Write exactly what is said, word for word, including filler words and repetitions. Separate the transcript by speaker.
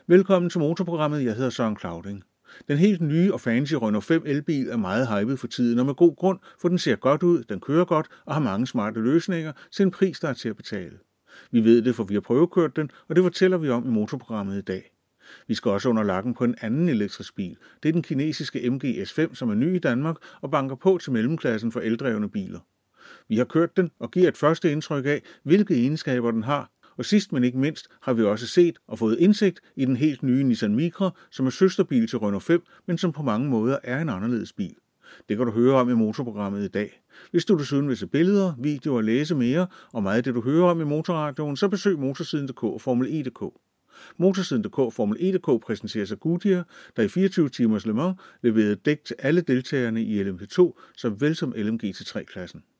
Speaker 1: Velkommen til motorprogrammet. Jeg hedder Søren Clauding. Den helt nye og fancy Renault fem elbil er meget hypet for tiden, og med god grund, for den ser godt ud, den kører godt og har mange smarte løsninger til en pris, der er til at betale. Vi ved det, for vi har prøvekørt den, og det fortæller vi om i motorprogrammet i dag. Vi skal også under lakken på en anden elektrisk bil. Det er den kinesiske M G S fem, som er ny i Danmark og banker på til mellemklassen for eldrevne biler. Vi har kørt den og giver et første indtryk af, hvilke egenskaber den har, og sidst men ikke mindst har vi også set og fået indsigt i den helt nye Nissan Micra, som er søsterbil til Renault fem, men som på mange måder er en anderledes bil. Det kan du høre om i motorprogrammet i dag. Hvis du desuden vil se billeder, videoer og læse mere og meget af det du hører om i motorradioen, så besøg motorsiden punktum d k og Formel E punktum d k. Motorsiden punktum d k og Formel E punktum d k præsenteres af Goodyear, der i fireogtyve timers Le Mans leverede dæk til alle deltagerne i L M P to, såvel som L M G T tre-klassen.